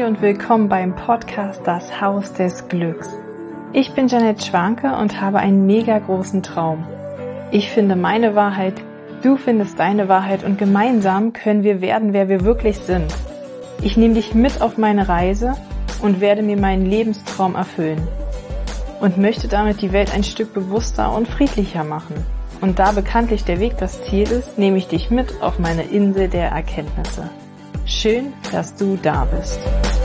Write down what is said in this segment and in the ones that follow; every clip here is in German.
und willkommen beim Podcast Das Haus des Glücks. Ich bin Janette Schwanke und habe einen mega großen Traum. Ich finde meine Wahrheit, du findest deine Wahrheit und gemeinsam können wir werden, wer wir wirklich sind. Ich nehme dich mit auf meine Reise und werde mir meinen Lebenstraum erfüllen und möchte damit die Welt ein Stück bewusster und friedlicher machen. Und da bekanntlich der Weg das Ziel ist, nehme ich dich mit auf meine Insel der Erkenntnisse. Schön, dass du da bist.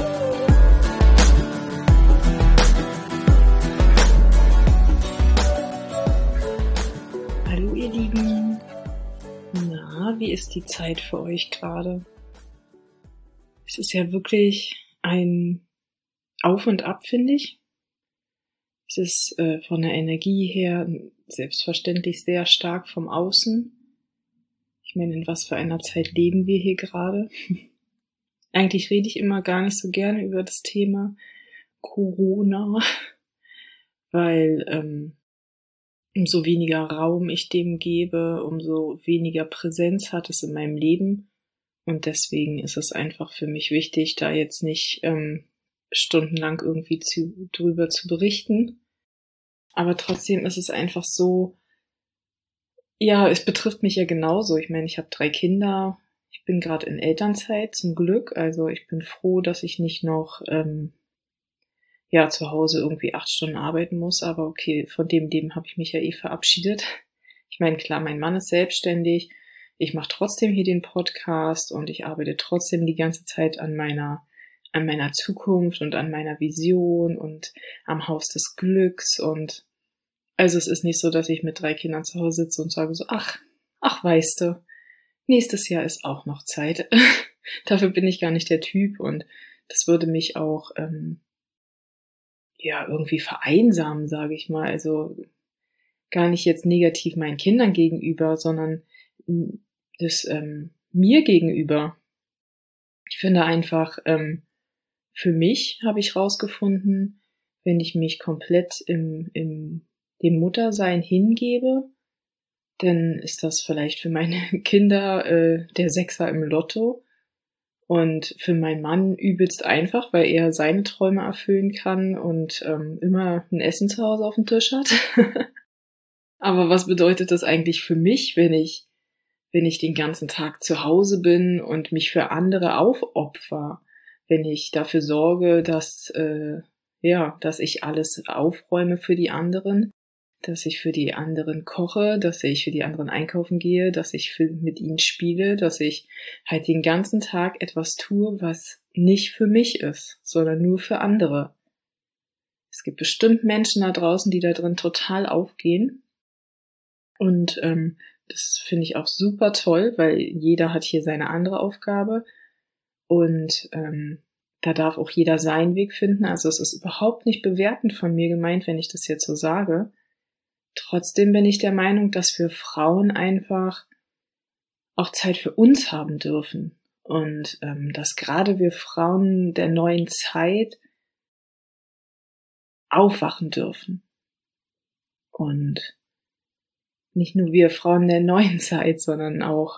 Hallo ihr Lieben. Na, wie ist die Zeit für euch gerade? Es ist ja wirklich ein Auf und Ab, finde ich. Es ist von der Energie her selbstverständlich sehr stark vom Außen. Ich meine, in was für einer Zeit leben wir hier gerade? Eigentlich rede ich immer gar nicht so gerne über das Thema Corona, weil umso weniger Raum ich dem gebe, umso weniger Präsenz hat es in meinem Leben. Und deswegen ist es einfach für mich wichtig, da jetzt nicht stundenlang irgendwie drüber zu berichten. Aber trotzdem ist es einfach so, ja, es betrifft mich ja genauso. Ich meine, ich habe 3 Kinder. Ich bin gerade in Elternzeit, zum Glück. Also ich bin froh, dass ich nicht noch zu Hause irgendwie 8 Stunden arbeiten muss. Aber okay, von dem Leben habe ich mich ja verabschiedet. Ich meine, klar, mein Mann ist selbstständig. Ich mache trotzdem hier den Podcast und ich arbeite trotzdem die ganze Zeit an meiner Zukunft und an meiner Vision und am Haus des Glücks. Und also es ist nicht so, dass ich mit 3 Kindern zu Hause sitze und sage so, ach, weißt du, nächstes Jahr ist auch noch Zeit. Dafür bin ich gar nicht der Typ und das würde mich auch irgendwie vereinsamen, sage ich mal. Also gar nicht jetzt negativ meinen Kindern gegenüber, sondern das mir gegenüber. Ich finde einfach, für mich habe ich rausgefunden, wenn ich mich komplett dem Muttersein hingebe, dann ist das vielleicht für meine Kinder der Sechser im Lotto und für meinen Mann übelst einfach, weil er seine Träume erfüllen kann und immer ein Essen zu Hause auf dem Tisch hat. Aber was bedeutet das eigentlich für mich, wenn ich den ganzen Tag zu Hause bin und mich für andere aufopfer, wenn ich dafür sorge, dass ich alles aufräume für die anderen, dass ich für die anderen koche, dass ich für die anderen einkaufen gehe, dass ich mit ihnen spiele, dass ich halt den ganzen Tag etwas tue, was nicht für mich ist, sondern nur für andere. Es gibt bestimmt Menschen da draußen, die da drin total aufgehen. Und das finde ich auch super toll, weil jeder hat hier seine andere Aufgabe. Und da darf auch jeder seinen Weg finden. Also es ist überhaupt nicht bewertend von mir gemeint, wenn ich das jetzt so sage. Trotzdem bin ich der Meinung, dass wir Frauen einfach auch Zeit für uns haben dürfen. Und dass gerade wir Frauen der neuen Zeit aufwachen dürfen. Und nicht nur wir Frauen der neuen Zeit, sondern auch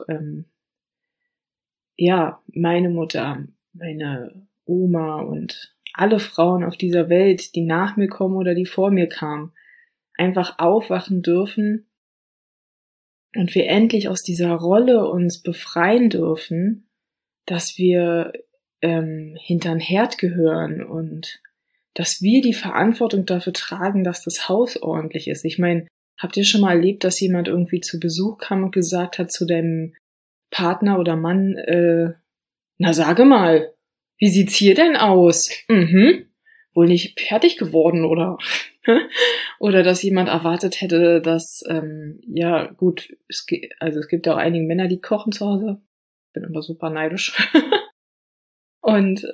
meine Mutter, meine Oma und alle Frauen auf dieser Welt, die nach mir kommen oder die vor mir kamen, einfach aufwachen dürfen und wir endlich aus dieser Rolle uns befreien dürfen, dass wir hintern Herd gehören und dass wir die Verantwortung dafür tragen, dass das Haus ordentlich ist. Ich meine, habt ihr schon mal erlebt, dass jemand irgendwie zu Besuch kam und gesagt hat zu deinem Partner oder Mann, na sage mal, wie sieht's hier denn aus? Wohl nicht fertig geworden, oder? Oder dass jemand erwartet hätte, dass, es gibt ja auch einige Männer, die kochen zu Hause. Bin immer super neidisch. Und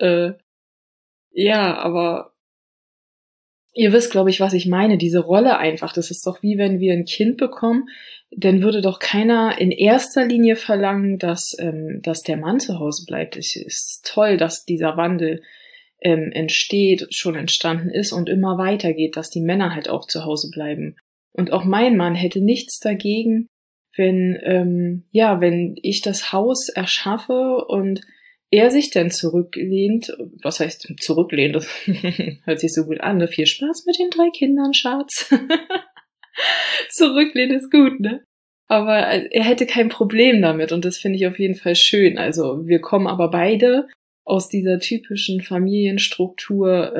aber ihr wisst, glaube ich, was ich meine. Diese Rolle einfach, das ist doch wie wenn wir ein Kind bekommen, dann würde doch keiner in erster Linie verlangen, dass der Mann zu Hause bleibt. Es ist toll, dass dieser Wandel schon entstanden ist und immer weitergeht, dass die Männer halt auch zu Hause bleiben. Und auch mein Mann hätte nichts dagegen, wenn ich das Haus erschaffe und er sich dann zurücklehnt, was heißt zurücklehnt, das hört sich so gut an, ne? Viel Spaß mit den 3 Kindern, Schatz. Zurücklehnen ist gut, ne? Aber er hätte kein Problem damit und das finde ich auf jeden Fall schön. Also wir kommen aber beide aus dieser typischen Familienstruktur,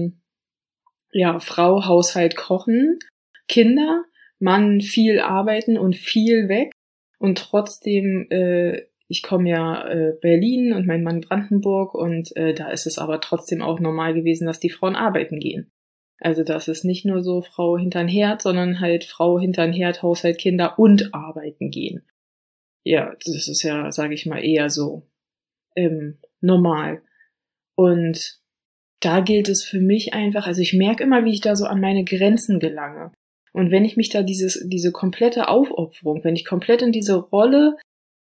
Frau, Haushalt, Kochen, Kinder, Mann viel arbeiten und viel weg und trotzdem, ich komme ja Berlin und mein Mann Brandenburg und da ist es aber trotzdem auch normal gewesen, dass die Frauen arbeiten gehen. Also das ist nicht nur so Frau hintern Herd, sondern halt Frau hintern Herd, Haushalt, Kinder und arbeiten gehen. Ja, das ist ja, sage ich mal, eher so normal. Und da gilt es für mich einfach, also ich merke immer, wie ich da so an meine Grenzen gelange. Und wenn ich mich da diese komplette Aufopferung, wenn ich komplett in diese Rolle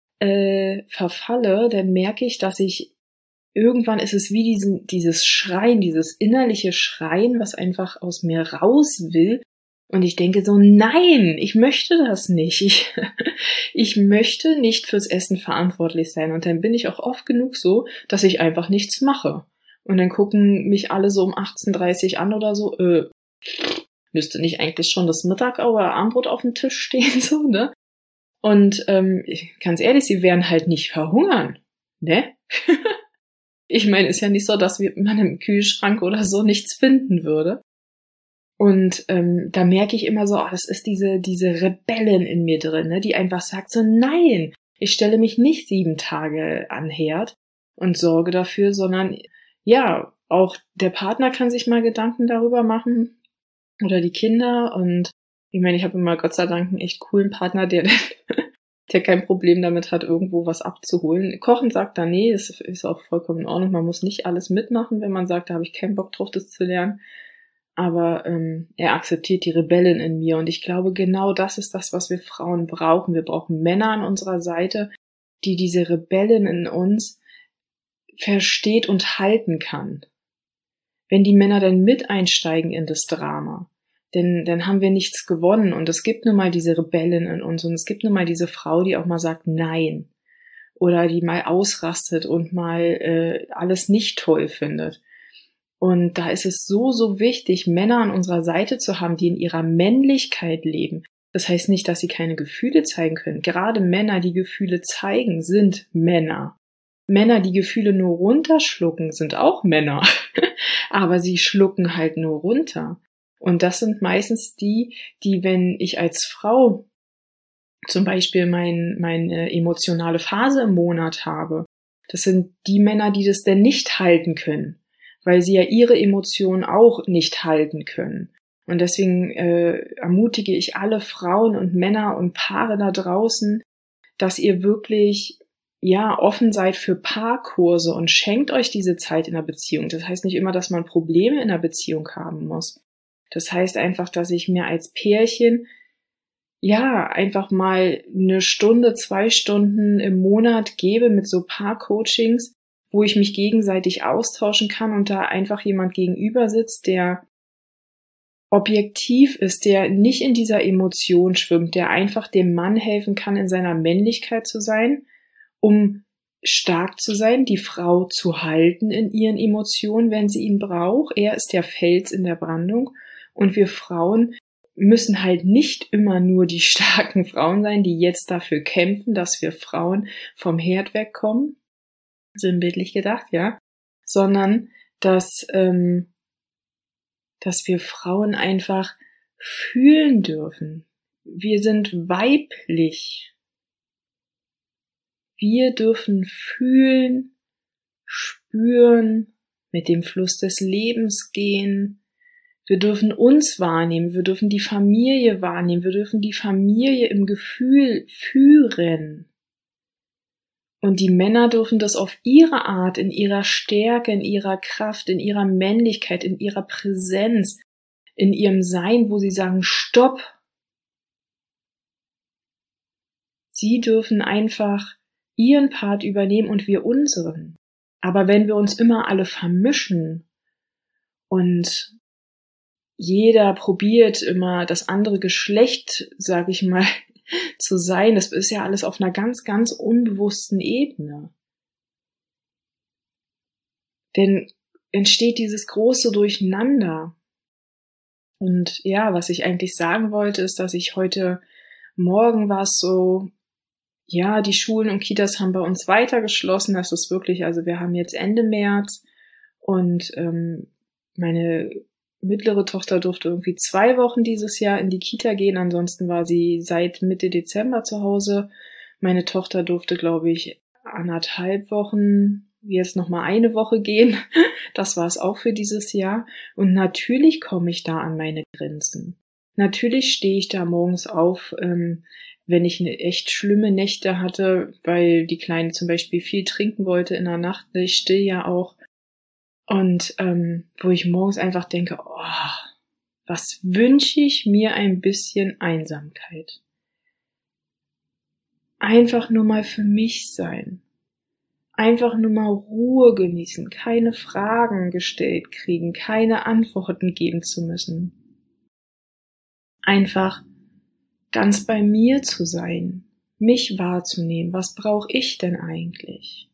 verfalle, dann merke ich, dass ich irgendwann ist es wie dieses Schreien, dieses innerliche Schreien, was einfach aus mir raus will. Und ich denke so, nein, ich möchte das nicht. Ich möchte nicht fürs Essen verantwortlich sein. Und dann bin ich auch oft genug so, dass ich einfach nichts mache. Und dann gucken mich alle so um 18:30 an oder so, müsste nicht eigentlich schon das Mittag- oder Abendbrot auf dem Tisch stehen, so, ne? Und ganz ehrlich, sie werden halt nicht verhungern, ne? Ich meine, ist ja nicht so, dass man im Kühlschrank oder so nichts finden würde. Und da merke ich immer so, das ist diese Rebellin in mir drin, ne, die einfach sagt so, nein, ich stelle mich nicht 7 Tage an Herd und sorge dafür, sondern ja, auch der Partner kann sich mal Gedanken darüber machen oder die Kinder. Und ich meine, ich habe immer Gott sei Dank einen echt coolen Partner, der kein Problem damit hat, irgendwo was abzuholen. Kochen sagt er, nee, das ist auch vollkommen in Ordnung. Man muss nicht alles mitmachen, wenn man sagt, da habe ich keinen Bock drauf, das zu lernen. Aber er akzeptiert die Rebellin in mir. Und ich glaube, genau das ist das, was wir Frauen brauchen. Wir brauchen Männer an unserer Seite, die diese Rebellin in uns versteht und halten kann. Wenn die Männer dann mit einsteigen in das Drama, dann haben wir nichts gewonnen. Und es gibt nun mal diese Rebellin in uns und es gibt nun mal diese Frau, die auch mal sagt Nein oder die mal ausrastet und mal alles nicht toll findet. Und da ist es so, so wichtig, Männer an unserer Seite zu haben, die in ihrer Männlichkeit leben. Das heißt nicht, dass sie keine Gefühle zeigen können. Gerade Männer, die Gefühle zeigen, sind Männer. Männer, die Gefühle nur runterschlucken, sind auch Männer. Aber sie schlucken halt nur runter. Und das sind meistens die, wenn ich als Frau zum Beispiel meine emotionale Phase im Monat habe, das sind die Männer, die das denn nicht halten können, weil sie ja ihre Emotionen auch nicht halten können. Und deswegen ermutige ich alle Frauen und Männer und Paare da draußen, dass ihr wirklich offen seid für Paarkurse und schenkt euch diese Zeit in der Beziehung. Das heißt nicht immer, dass man Probleme in der Beziehung haben muss. Das heißt einfach, dass ich mir als Pärchen einfach mal 1 Stunde, 2 Stunden im Monat gebe mit so Paarcoachings, wo ich mich gegenseitig austauschen kann und da einfach jemand gegenüber sitzt, der objektiv ist, der nicht in dieser Emotion schwimmt, der einfach dem Mann helfen kann, in seiner Männlichkeit zu sein, um stark zu sein, die Frau zu halten in ihren Emotionen, wenn sie ihn braucht. Er ist der Fels in der Brandung und wir Frauen müssen halt nicht immer nur die starken Frauen sein, die jetzt dafür kämpfen, dass wir Frauen vom Herd wegkommen, sinnbildlich gedacht, ja, sondern dass wir Frauen einfach fühlen dürfen. Wir sind weiblich. Wir dürfen fühlen, spüren, mit dem Fluss des Lebens gehen. Wir dürfen uns wahrnehmen, wir dürfen die Familie wahrnehmen, wir dürfen die Familie im Gefühl führen. Und die Männer dürfen das auf ihre Art, in ihrer Stärke, in ihrer Kraft, in ihrer Männlichkeit, in ihrer Präsenz, in ihrem Sein, wo sie sagen, stopp. Sie dürfen einfach ihren Part übernehmen und wir unseren. Aber wenn wir uns immer alle vermischen und jeder probiert immer das andere Geschlecht, sag ich mal, zu sein, das ist ja alles auf einer ganz, ganz unbewussten Ebene. Denn entsteht dieses große Durcheinander. Und ja, was ich eigentlich sagen wollte, ist, dass ich heute Morgen war es so, ja, die Schulen und Kitas haben bei uns weiter geschlossen. Das ist wirklich, also wir haben jetzt Ende März und meine mittlere Tochter durfte irgendwie 2 Wochen dieses Jahr in die Kita gehen. Ansonsten war sie seit Mitte Dezember zu Hause. Meine Tochter durfte, glaube ich, 1,5 Wochen, jetzt noch mal 1 Woche gehen. Das war es auch für dieses Jahr. Und natürlich komme ich da an meine Grenzen. Natürlich stehe ich da morgens auf, wenn ich eine echt schlimme Nächte hatte, weil die Kleine zum Beispiel viel trinken wollte in der Nacht. Ich still ja auch. Und wo ich morgens einfach denke, oh, was wünsche ich mir ein bisschen Einsamkeit. Einfach nur mal für mich sein. Einfach nur mal Ruhe genießen, keine Fragen gestellt kriegen, keine Antworten geben zu müssen. Einfach ganz bei mir zu sein, mich wahrzunehmen, was brauche ich denn eigentlich?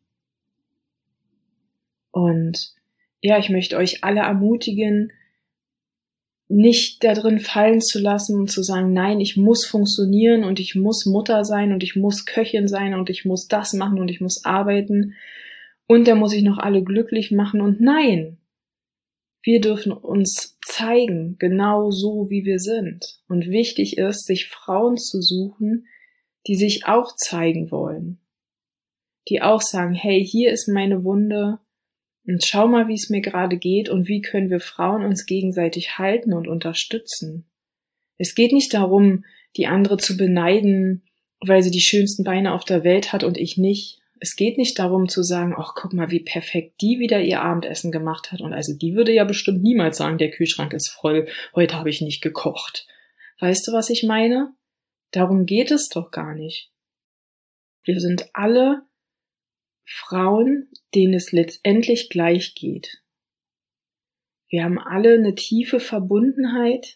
Und ja, ich möchte euch alle ermutigen, nicht da drin fallen zu lassen und zu sagen, nein, ich muss funktionieren und ich muss Mutter sein und ich muss Köchin sein und ich muss das machen und ich muss arbeiten und da muss ich noch alle glücklich machen. Und nein, wir dürfen uns zeigen, genau so wie wir sind. Und wichtig ist, sich Frauen zu suchen, die sich auch zeigen wollen, die auch sagen, hey, hier ist meine Wunde, und schau mal, wie es mir gerade geht und wie können wir Frauen uns gegenseitig halten und unterstützen. Es geht nicht darum, die andere zu beneiden, weil sie die schönsten Beine auf der Welt hat und ich nicht. Es geht nicht darum zu sagen, ach, guck mal, wie perfekt die wieder ihr Abendessen gemacht hat. Und also die würde ja bestimmt niemals sagen, der Kühlschrank ist voll, heute habe ich nicht gekocht. Weißt du, was ich meine? Darum geht es doch gar nicht. Wir sind alle Frauen, denen es letztendlich gleich geht. Wir haben alle eine tiefe Verbundenheit.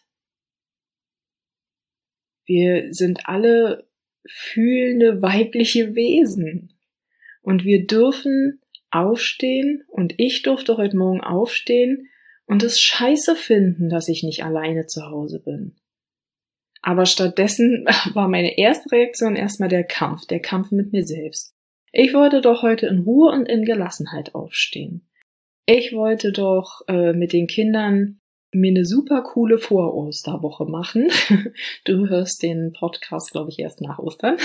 Wir sind alle fühlende weibliche Wesen. Und wir dürfen aufstehen und ich durfte heute Morgen aufstehen und es scheiße finden, dass ich nicht alleine zu Hause bin. Aber stattdessen war meine erste Reaktion erstmal der Kampf mit mir selbst. Ich wollte doch heute in Ruhe und in Gelassenheit aufstehen. Ich wollte doch mit den Kindern mir eine super coole Vor-Osterwoche machen. Du hörst den Podcast, glaube ich, erst nach Ostern.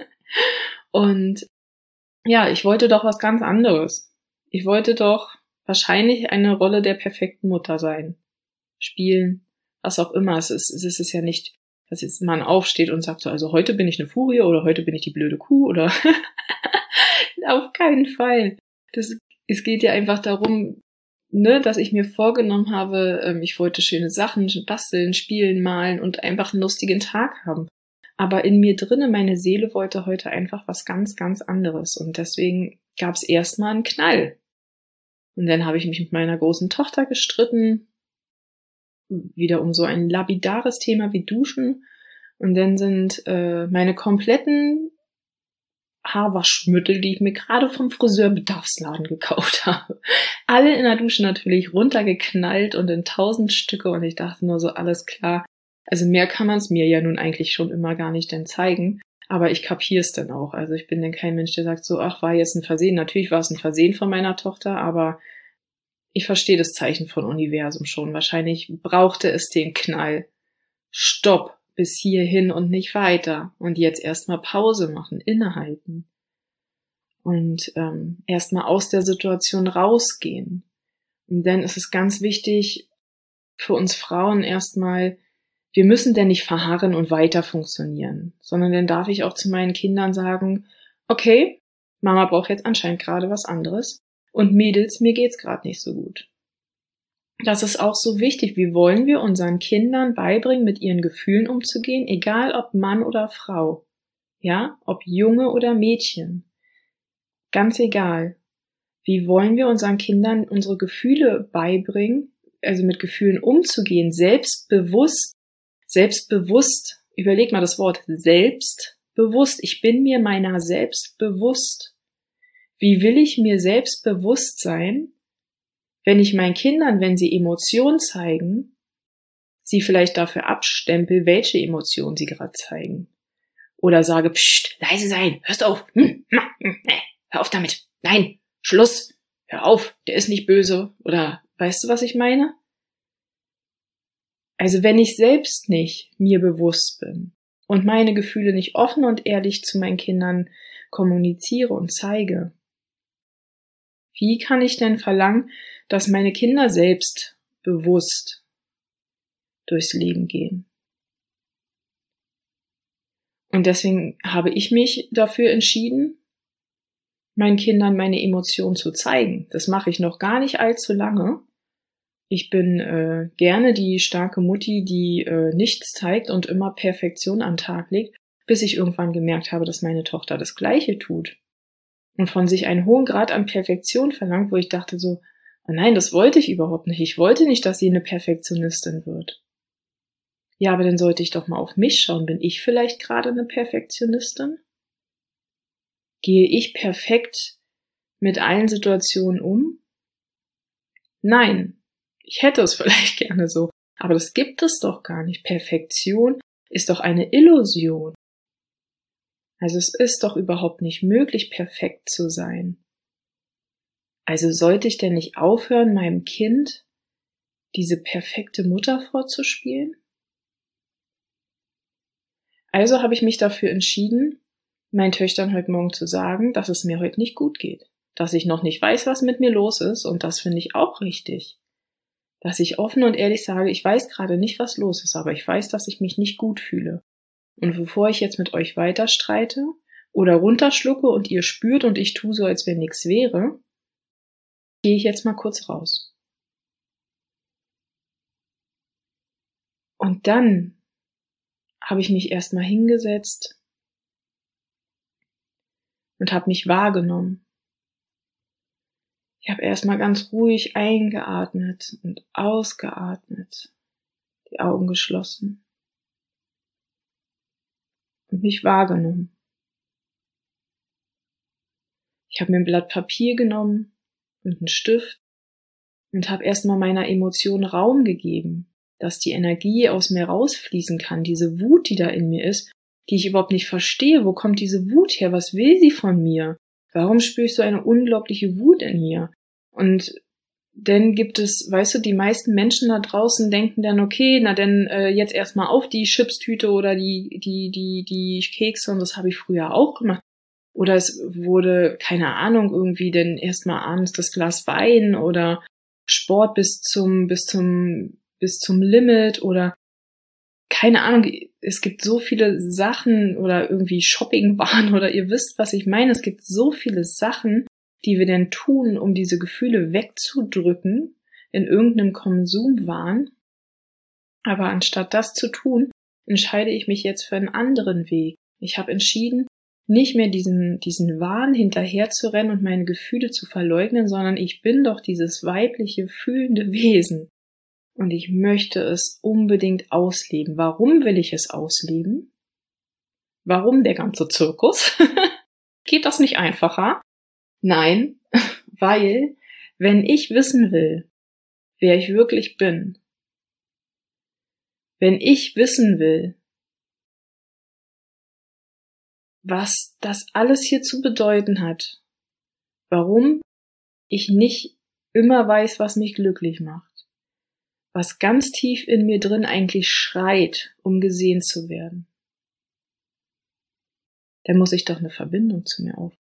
Und ja, ich wollte doch was ganz anderes. Ich wollte doch wahrscheinlich eine Rolle der perfekten Mutter sein. Spielen, was auch immer. Es ist ja nicht, dass jetzt man aufsteht und sagt so, also heute bin ich eine Furie oder heute bin ich die blöde Kuh oder auf keinen Fall. Es geht ja einfach darum, ne, dass ich mir vorgenommen habe, ich wollte schöne Sachen basteln, spielen, malen und einfach einen lustigen Tag haben. Aber in mir drinne, meine Seele wollte heute einfach was ganz, ganz anderes. Und deswegen gab es erstmal einen Knall. Und dann habe ich mich mit meiner großen Tochter gestritten. Wieder um so ein lapidares Thema wie Duschen. Und dann sind meine kompletten Haarwaschmittel, die ich mir gerade vom Friseurbedarfsladen gekauft habe, alle in der Dusche natürlich runtergeknallt und in 1000 Stücke. Und ich dachte nur so, alles klar. Also mehr kann man es mir ja nun eigentlich schon immer gar nicht denn zeigen. Aber ich kapiere es dann auch. Also ich bin dann kein Mensch, der sagt so, ach, war jetzt ein Versehen. Natürlich war es ein Versehen von meiner Tochter, aber ich verstehe das Zeichen von Universum schon. Wahrscheinlich brauchte es den Knall. Stopp, bis hierhin und nicht weiter. Und jetzt erstmal Pause machen, innehalten. Und erstmal aus der Situation rausgehen. Und dann ist es ganz wichtig für uns Frauen erstmal, wir müssen denn nicht verharren und weiter funktionieren, sondern dann darf ich auch zu meinen Kindern sagen, okay, Mama braucht jetzt anscheinend gerade was anderes und Mädels, mir geht's gerade nicht so gut. Das ist auch so wichtig. Wie wollen wir unseren Kindern beibringen, mit ihren Gefühlen umzugehen, egal ob Mann oder Frau, ja, ob Junge oder Mädchen, ganz egal. Wie wollen wir unseren Kindern unsere Gefühle beibringen, also mit Gefühlen umzugehen, selbstbewusst, überleg mal das Wort selbstbewusst. Ich bin mir meiner selbst bewusst. Wie will ich mir selbst bewusst sein, wenn ich meinen Kindern, wenn sie Emotionen zeigen, sie vielleicht dafür abstempel, welche Emotionen sie gerade zeigen. Oder sage, pst, leise sein, hörst auf, hör auf damit, nein, Schluss, hör auf, der ist nicht böse. Oder weißt du, was ich meine? Also wenn ich selbst nicht mir bewusst bin und meine Gefühle nicht offen und ehrlich zu meinen Kindern kommuniziere und zeige, wie kann ich denn verlangen, dass meine Kinder selbst bewusst durchs Leben gehen? Und deswegen habe ich mich dafür entschieden, meinen Kindern meine Emotionen zu zeigen. Das mache ich noch gar nicht allzu lange. Ich bin gerne die starke Mutti, die nichts zeigt und immer Perfektion am Tag legt, bis ich irgendwann gemerkt habe, dass meine Tochter das Gleiche tut. Und von sich einen hohen Grad an Perfektion verlangt, wo ich dachte so, oh nein, das wollte ich überhaupt nicht. Ich wollte nicht, dass sie eine Perfektionistin wird. Ja, aber dann sollte ich doch mal auf mich schauen. Bin ich vielleicht gerade eine Perfektionistin? Gehe ich perfekt mit allen Situationen um? Nein, ich hätte es vielleicht gerne so, aber das gibt es doch gar nicht. Perfektion ist doch eine Illusion. Also es ist doch überhaupt nicht möglich, perfekt zu sein. Also sollte ich denn nicht aufhören, meinem Kind diese perfekte Mutter vorzuspielen? Also habe ich mich dafür entschieden, meinen Töchtern heute Morgen zu sagen, dass es mir heute nicht gut geht. Dass ich noch nicht weiß, was mit mir los ist, und das finde ich auch richtig. Dass ich offen und ehrlich sage, ich weiß gerade nicht, was los ist, aber ich weiß, dass ich mich nicht gut fühle. Und bevor ich jetzt mit euch weiter streite oder runterschlucke und ihr spürt und ich tue so, als wenn nichts wäre, gehe ich jetzt mal kurz raus. Und dann habe ich mich erstmal hingesetzt und habe mich wahrgenommen. Ich habe erstmal ganz ruhig eingeatmet und ausgeatmet, die Augen geschlossen und mich wahrgenommen. Ich habe mir ein Blatt Papier genommen und einen Stift und habe erstmal meiner Emotion Raum gegeben, dass die Energie aus mir rausfließen kann, diese Wut, die da in mir ist, die ich überhaupt nicht verstehe. Wo kommt diese Wut her? Was will sie von mir? Warum spüre ich so eine unglaubliche Wut in mir? Und dann gibt es, weißt du, die meisten Menschen da draußen denken dann, okay, na dann jetzt erstmal auf die Chipstüte oder die Kekse, und das habe ich früher auch gemacht. Oder es wurde, keine Ahnung, irgendwie dann erstmal abends das Glas Wein oder Sport bis zum Limit oder keine Ahnung, es gibt so viele Sachen oder irgendwie Shoppingwahn oder ihr wisst, was ich meine. Es gibt so viele Sachen, die wir denn tun, um diese Gefühle wegzudrücken in irgendeinem Konsumwahn. Aber anstatt das zu tun, entscheide ich mich jetzt für einen anderen Weg. Ich habe entschieden, nicht mehr diesen Wahn hinterher zu rennen und meine Gefühle zu verleugnen, sondern ich bin doch dieses weibliche, fühlende Wesen. Und ich möchte es unbedingt ausleben. Warum will ich es ausleben? Warum der ganze Zirkus? Geht das nicht einfacher? Nein, weil, wenn ich wissen will, wer ich wirklich bin, wenn ich wissen will, was das alles hier zu bedeuten hat, warum ich nicht immer weiß, was mich glücklich macht, was ganz tief in mir drin eigentlich schreit, um gesehen zu werden, dann muss ich doch eine Verbindung zu mir aufbauen.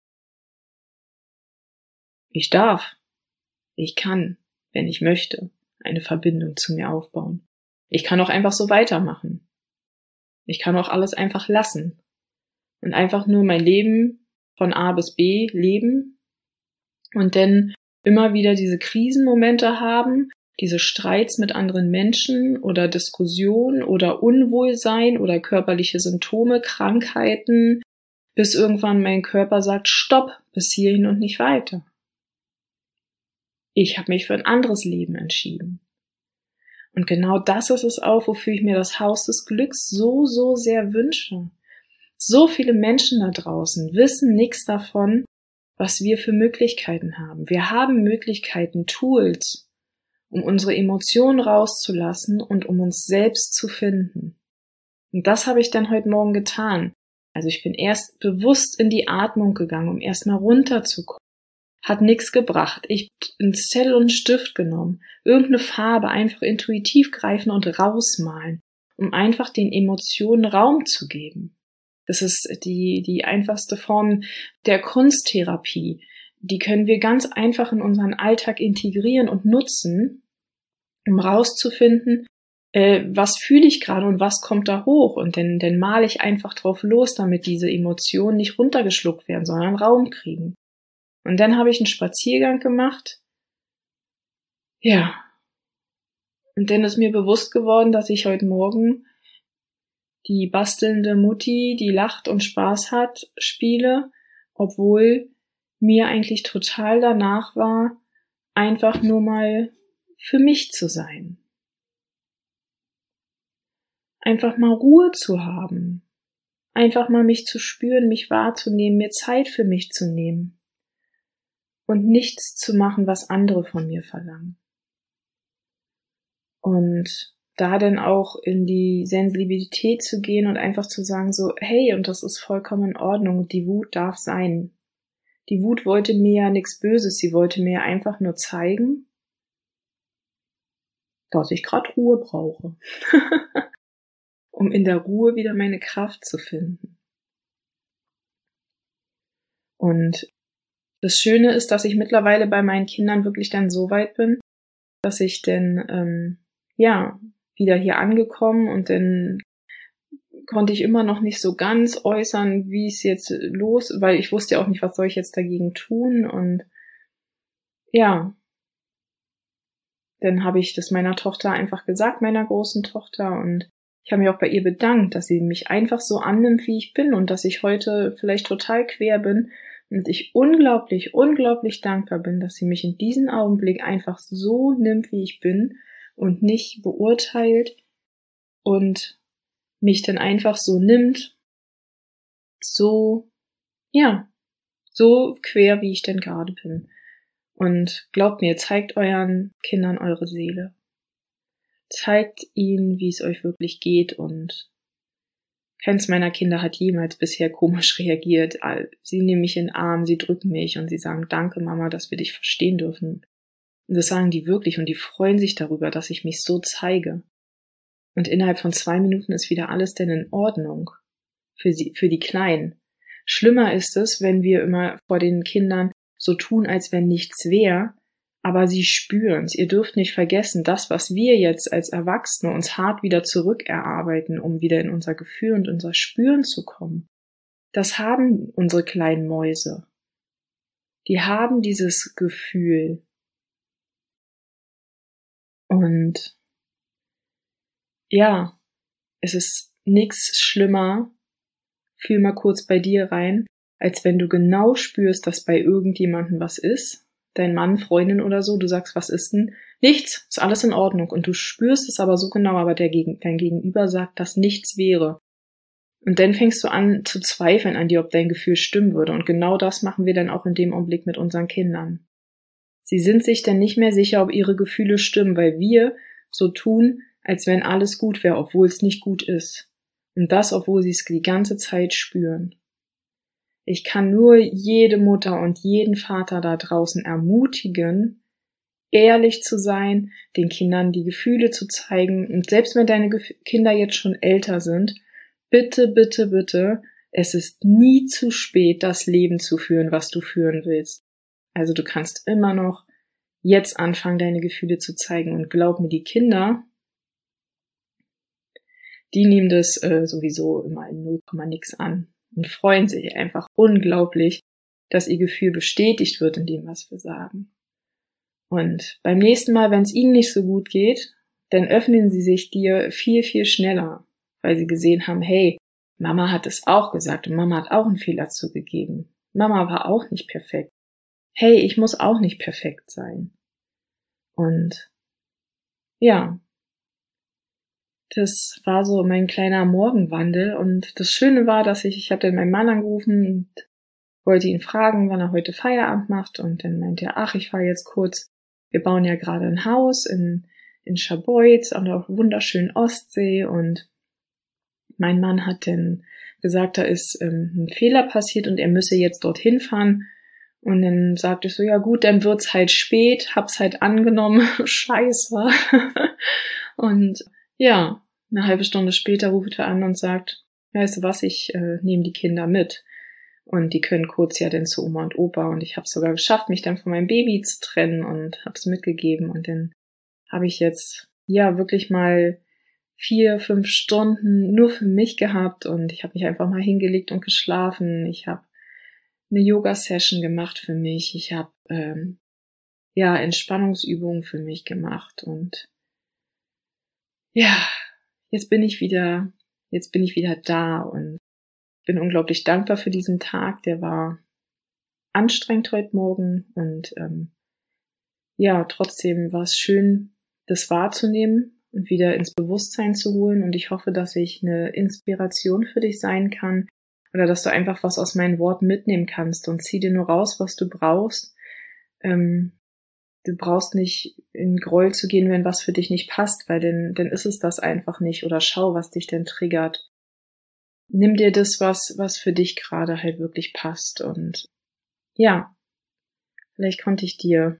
Ich darf, ich kann, wenn ich möchte, eine Verbindung zu mir aufbauen. Ich kann auch einfach so weitermachen. Ich kann auch alles einfach lassen und einfach nur mein Leben von A bis B leben und dann immer wieder diese Krisenmomente haben, diese Streits mit anderen Menschen oder Diskussionen oder Unwohlsein oder körperliche Symptome, Krankheiten, bis irgendwann mein Körper sagt, stopp, bis hierhin und nicht weiter. Ich habe mich für ein anderes Leben entschieden. Und genau das ist es auch, wofür ich mir das Haus des Glücks so sehr wünsche. So viele Menschen da draußen wissen nichts davon, was wir für Möglichkeiten haben. Wir haben Möglichkeiten, Tools, um unsere Emotionen rauszulassen und um uns selbst zu finden. Und das habe ich dann heute Morgen getan. Also ich bin erst bewusst in die Atmung gegangen, um erstmal runterzukommen. Hat nichts gebracht. Ich habe einen Zettel und einen Stift genommen, irgendeine Farbe einfach intuitiv greifen und rausmalen, um einfach den Emotionen Raum zu geben. Das ist die einfachste Form der Kunsttherapie. Die können wir ganz einfach in unseren Alltag integrieren und nutzen, um rauszufinden, was fühle ich gerade und was kommt da hoch. Und dann male ich einfach drauf los, damit diese Emotionen nicht runtergeschluckt werden, sondern Raum kriegen. Und dann habe ich einen Spaziergang gemacht. Ja. Und dann ist mir bewusst geworden, dass ich heute Morgen die bastelnde Mutti, die lacht und Spaß hat, spiele, obwohl mir eigentlich total danach war, einfach nur mal für mich zu sein. Einfach mal Ruhe zu haben. Einfach mal mich zu spüren, mich wahrzunehmen, mir Zeit für mich zu nehmen. Und nichts zu machen, was andere von mir verlangen. Und da dann auch in die Sensibilität zu gehen und einfach zu sagen so, hey, und das ist vollkommen in Ordnung, die Wut darf sein. Die Wut wollte mir ja nichts Böses, sie wollte mir einfach nur zeigen, dass ich gerade Ruhe brauche, um in der Ruhe wieder meine Kraft zu finden. Und das Schöne ist, dass ich mittlerweile bei meinen Kindern wirklich dann so weit bin, dass ich dann, wieder hier angekommen und dann konnte ich immer noch nicht so ganz äußern, wie es jetzt weil ich wusste ja auch nicht, was soll ich jetzt dagegen tun und ja, dann habe ich das meiner Tochter einfach gesagt, meiner großen Tochter und ich habe mich auch bei ihr bedankt, dass sie mich einfach so annimmt, wie ich bin und dass ich heute vielleicht total quer bin und ich unglaublich, unglaublich dankbar bin, dass sie mich in diesem Augenblick einfach so nimmt, wie ich bin und nicht beurteilt und mich dann einfach so nimmt, so quer, wie ich denn gerade bin. Und glaubt mir, zeigt euren Kindern eure Seele. Zeigt ihnen, wie es euch wirklich geht und keins meiner Kinder hat jemals bisher komisch reagiert. Sie nehmen mich in den Arm, sie drücken mich und sie sagen, danke Mama, dass wir dich verstehen dürfen. Und das sagen die wirklich und die freuen sich darüber, dass ich mich so zeige. Und innerhalb von 2 Minuten ist wieder alles denn in Ordnung. Für die Kleinen. Schlimmer ist es, wenn wir immer vor den Kindern so tun, als wenn nichts wäre, aber sie spüren's. Ihr dürft nicht vergessen, das, was wir jetzt als Erwachsene uns hart wieder zurückerarbeiten, um wieder in unser Gefühl und unser Spüren zu kommen, das haben unsere kleinen Mäuse. Die haben dieses Gefühl. Und ja, es ist nichts schlimmer, fühl mal kurz bei dir rein, als wenn du genau spürst, dass bei irgendjemandem was ist, dein Mann, Freundin oder so, du sagst, was ist denn? Nichts, ist alles in Ordnung und du spürst es aber so genau, aber dein Gegenüber sagt, dass nichts wäre. Und dann fängst du an zu zweifeln an dir, ob dein Gefühl stimmen würde und genau das machen wir dann auch in dem Augenblick mit unseren Kindern. Sie sind sich dann nicht mehr sicher, ob ihre Gefühle stimmen, weil wir so tun, als wenn alles gut wäre, obwohl es nicht gut ist. Und das, obwohl sie es die ganze Zeit spüren. Ich kann nur jede Mutter und jeden Vater da draußen ermutigen, ehrlich zu sein, den Kindern die Gefühle zu zeigen. Und selbst wenn deine Kinder jetzt schon älter sind, bitte, bitte, bitte, es ist nie zu spät, das Leben zu führen, was du führen willst. Also du kannst immer noch jetzt anfangen, deine Gefühle zu zeigen. Und glaub mir, die Kinder, die nehmen das sowieso immer in 0, nix an und freuen sich einfach unglaublich, dass ihr Gefühl bestätigt wird in dem, was wir sagen. Und beim nächsten Mal, wenn es ihnen nicht so gut geht, dann öffnen sie sich dir viel, viel schneller, weil sie gesehen haben, hey, Mama hat es auch gesagt und Mama hat auch einen Fehler zugegeben. Mama war auch nicht perfekt. Hey, ich muss auch nicht perfekt sein. Und ja, das war so mein kleiner Morgenwandel und das Schöne war, dass ich habe dann meinen Mann angerufen und wollte ihn fragen, wann er heute Feierabend macht und dann meinte er, ach, ich fahre jetzt kurz wir bauen ja gerade ein Haus in Scharbeutz an der wunderschönen Ostsee und mein Mann hat dann gesagt, da ist ein Fehler passiert und er müsse jetzt dorthin fahren. Und dann sagte ich so, ja gut, dann wird's halt spät, hab's halt angenommen, scheiße. Und ja, eine halbe Stunde später ruft er an und sagt, weißt du was, ich nehme die Kinder mit. Und die können kurz ja dann zu Oma und Opa. Und ich habe es sogar geschafft, mich dann von meinem Baby zu trennen und habe es mitgegeben. Und dann habe ich jetzt ja wirklich mal 4-5 Stunden nur für mich gehabt. Und ich habe mich einfach mal hingelegt und geschlafen. Ich habe eine Yoga-Session gemacht für mich. Ich habe Entspannungsübungen für mich gemacht. Und ja, jetzt bin ich wieder da und bin unglaublich dankbar für diesen Tag. Der war anstrengend heute Morgen und trotzdem war es schön, das wahrzunehmen und wieder ins Bewusstsein zu holen. Und ich hoffe, dass ich eine Inspiration für dich sein kann oder dass du einfach was aus meinen Worten mitnehmen kannst und zieh dir nur raus, was du brauchst. Du brauchst nicht in Groll zu gehen, wenn was für dich nicht passt, weil dann ist es das einfach nicht. Oder schau, was dich denn triggert. Nimm dir das, was für dich gerade halt wirklich passt. Und ja, vielleicht konnte ich dir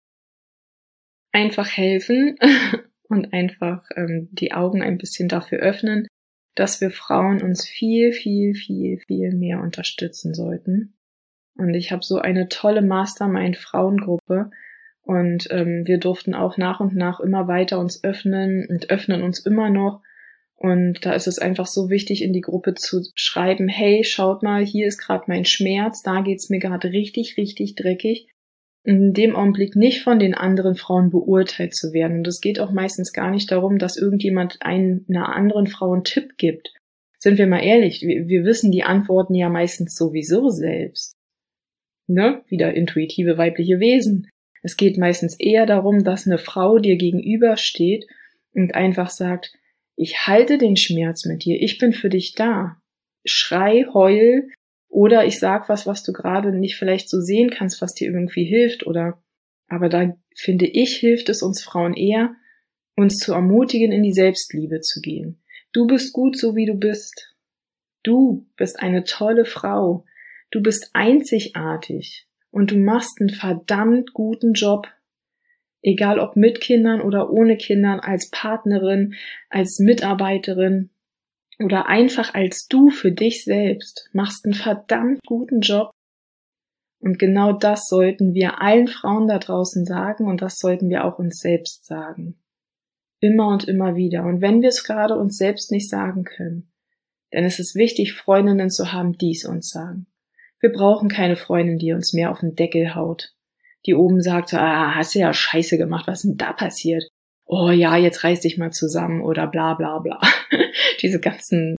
einfach helfen und einfach die Augen ein bisschen dafür öffnen, dass wir Frauen uns viel, viel, viel, viel mehr unterstützen sollten. Und ich habe so eine tolle Mastermind-Frauengruppe und wir durften auch nach und nach immer weiter uns öffnen und öffnen uns immer noch. Und da ist es einfach so wichtig, in die Gruppe zu schreiben, hey, schaut mal, hier ist gerade mein Schmerz, da geht's mir gerade richtig, richtig dreckig. In dem Augenblick nicht von den anderen Frauen beurteilt zu werden. Und es geht auch meistens gar nicht darum, dass irgendjemand einer anderen Frau einen Tipp gibt. Sind wir mal ehrlich, wir wissen die Antworten ja meistens sowieso selbst. Ne? Wieder intuitive weibliche Wesen. Es geht meistens eher darum, dass eine Frau dir gegenübersteht und einfach sagt, ich halte den Schmerz mit dir, ich bin für dich da. Schrei, heul oder ich sag was du gerade nicht vielleicht so sehen kannst, was dir irgendwie hilft aber da finde ich, hilft es uns Frauen eher, uns zu ermutigen, in die Selbstliebe zu gehen. Du bist gut, so wie du bist. Du bist eine tolle Frau. Du bist einzigartig und du machst einen verdammt guten Job. Egal ob mit Kindern oder ohne Kindern, als Partnerin, als Mitarbeiterin oder einfach als du für dich selbst, machst einen verdammt guten Job. Und genau das sollten wir allen Frauen da draußen sagen und das sollten wir auch uns selbst sagen. Immer und immer wieder. Und wenn wir es gerade uns selbst nicht sagen können, dann ist es wichtig, Freundinnen zu haben, die es uns sagen. Wir brauchen keine Freundin, die uns mehr auf den Deckel haut. Die oben sagt, hast du ja Scheiße gemacht, was ist denn da passiert? Oh ja, jetzt reiß dich mal zusammen oder bla bla bla. Diese ganzen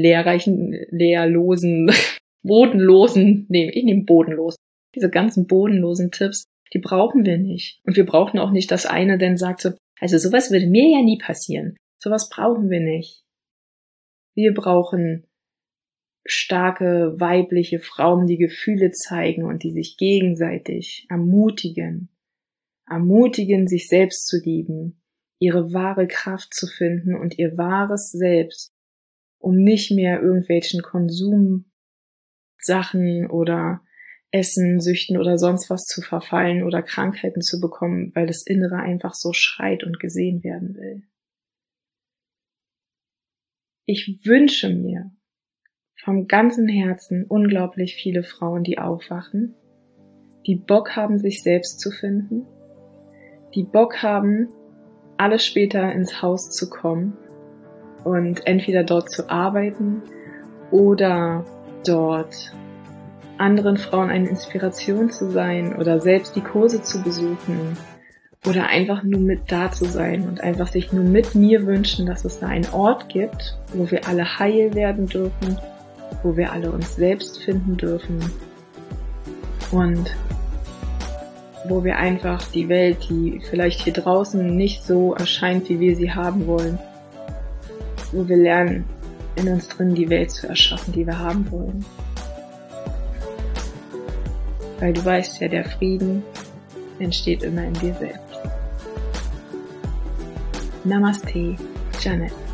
bodenlosen, ich nehme bodenlos. Diese ganzen bodenlosen Tipps, die brauchen wir nicht. Und wir brauchen auch nicht, dass eine dann sagt so, also sowas würde mir ja nie passieren. Sowas brauchen wir nicht. Wir brauchen starke weibliche Frauen, die Gefühle zeigen und die sich gegenseitig ermutigen, sich selbst zu lieben, ihre wahre Kraft zu finden und ihr wahres Selbst, um nicht mehr irgendwelchen Konsumsachen oder Essensüchten oder sonst was zu verfallen oder Krankheiten zu bekommen, weil das Innere einfach so schreit und gesehen werden will. Ich wünsche mir vom ganzen Herzen unglaublich viele Frauen, die aufwachen, die Bock haben, sich selbst zu finden, die Bock haben, alle später ins Haus zu kommen und entweder dort zu arbeiten oder dort anderen Frauen eine Inspiration zu sein oder selbst die Kurse zu besuchen oder einfach nur mit da zu sein und einfach sich nur mit mir wünschen, dass es da einen Ort gibt, wo wir alle heil werden dürfen, wo wir alle uns selbst finden dürfen und wo wir einfach die Welt, die vielleicht hier draußen nicht so erscheint, wie wir sie haben wollen, wo wir lernen, in uns drin die Welt zu erschaffen, die wir haben wollen. Weil du weißt ja, der Frieden entsteht immer in dir selbst. Namaste, Janet.